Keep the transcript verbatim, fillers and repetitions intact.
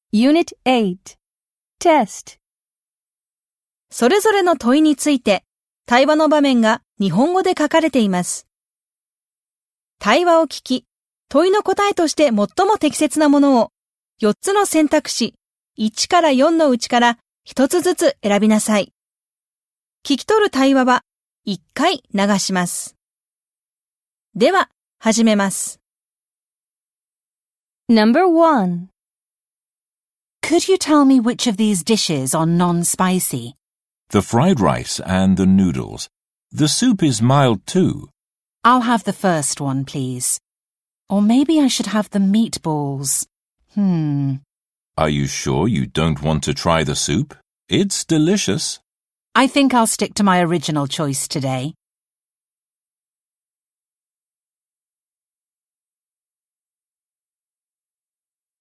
Unit eight Test それぞれの問いについて対話の場面が日本語で書かれています。対話を聞き、問いの答えとして最も適切なものをよっつの選択肢いちからよんのうちからひとつずつ選びなさい。聞き取る対話はいっかい流します。では、始めます。Number one Could you tell me which of these dishes are non-spicy? The fried rice and the noodles. The soup is mild too. I'll have the first one, please. Or maybe I should have the meatballs. Hmm. Are you sure you don't want to try the soup? It's delicious. I think I'll stick to my original choice today.